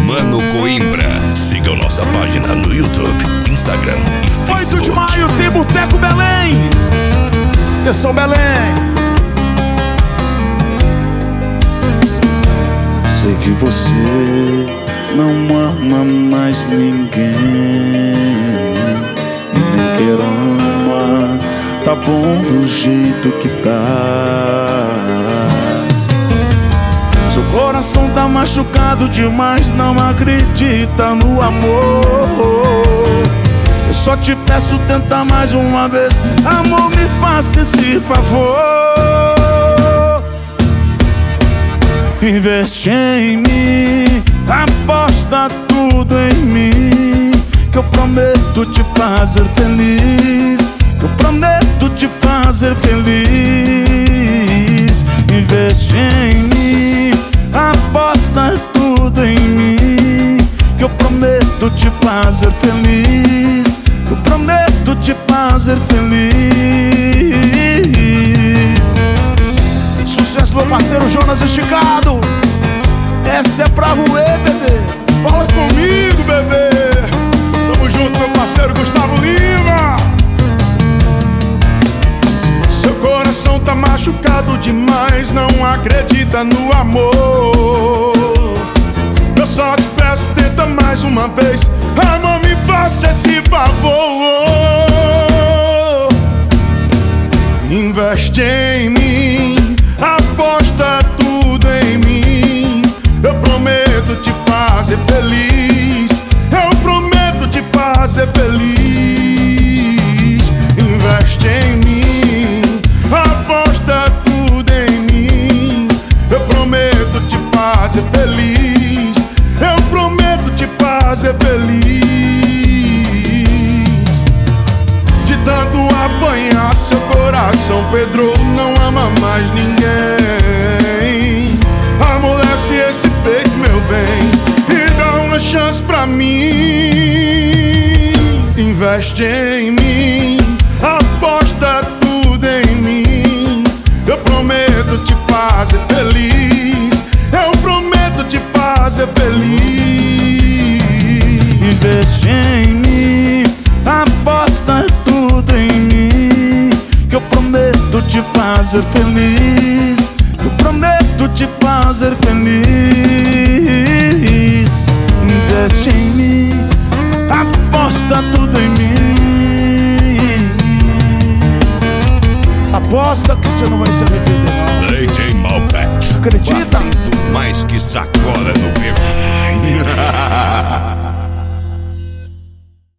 Mano Coimbra. Siga nossa página no YouTube, Instagram e Facebook. 8 de maio tem Boteco Belém. Atenção, Belém. Sei que você não ama mais ninguém e nem quer amar. Tá bom do jeito que tá. Seu coração tá machucado demais, não acredita no amor. Eu só te peço, tenta mais uma vez. Amor, me faça esse favor. Investe em mim, aposta tudo em mim, que eu prometo te fazer feliz. Eu prometo te fazer feliz. Investe em mim, aposta tudo em mim, que eu prometo te fazer feliz. Eu prometo te fazer feliz. Sucesso do meu parceiro Jonas Esticado. Essa é pra roer, bebê. Fala comigo, bebê. Tamo junto, meu parceiro Gustavo Lima. Seu coração tá machucado demais, não acredita no amor. Eu só te peço, tenta mais uma vez. Amor, me faça esse favor. Investe em mim, aposta tudo em mim. Eu prometo te fazer feliz. Eu prometo te fazer feliz. Investe em mim, aposta tudo em mim. Eu prometo te fazer feliz. Eu prometo te fazer feliz. De tanto apanhar, seu coração pedrou, não ama mais ninguém. Amolece esse peito, meu bem, e dá uma chance pra mim. Investe em mim, aposta tudo em mim. Eu prometo te fazer feliz. Eu prometo te fazer feliz. Investe em mim, aposta tudo em mim, que eu prometo te fazer feliz. Eu prometo te fazer feliz.